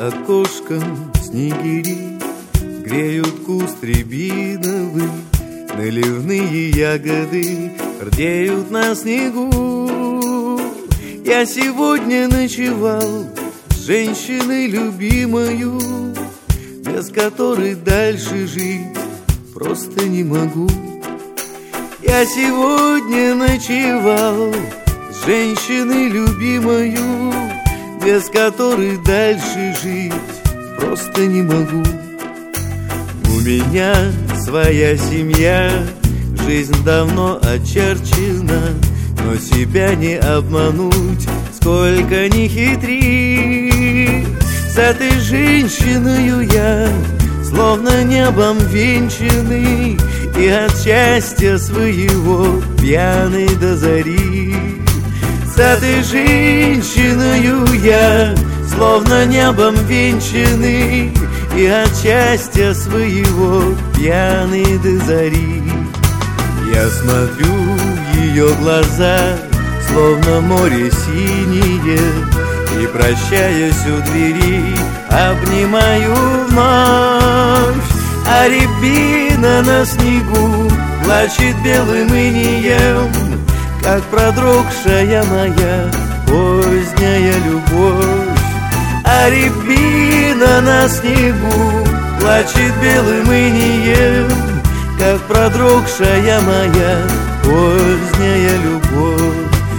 окошком снегири греют куст рябиновый, наливные ягоды рдеют на снегу. Я сегодня ночевал с женщиной любимою, без которой дальше жить просто не могу. Я сегодня ночевал с женщиной любимою, без которой дальше жить просто не могу. У меня своя семья, жизнь давно очерчена, но себя не обмануть, сколько ни хитри. С этой женщиной я словно небом венчанный, и от счастья своего пьяный до зари. С этой женщиной я словно небом венчанный, и от счастья своего пьяный до зари. Я смотрю в ее глаза, словно море синее, и, прощаясь у двери, обнимаю вновь. А рябина на снегу плачет белым инеем, как продрогшая моя поздняя любовь. А рябина на снегу плачет белым инеем, как продрогшая моя поздняя любовь.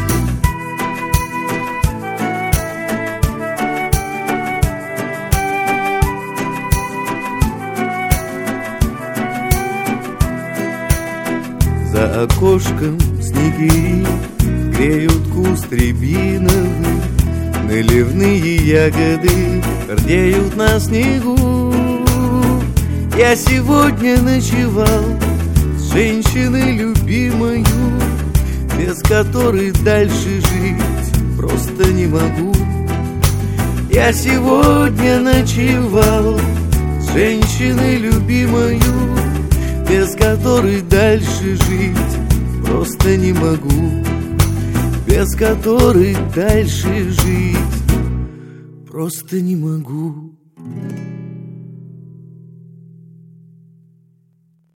За окошком снегири греют куст рябиновый, наливные ягоды рдеют на снегу. Я сегодня ночевал с женщиной любимою, без которой дальше жить просто не могу. Я сегодня ночевал с женщиной любимою, без которой дальше жить просто не могу. Без которой дальше жить просто не могу.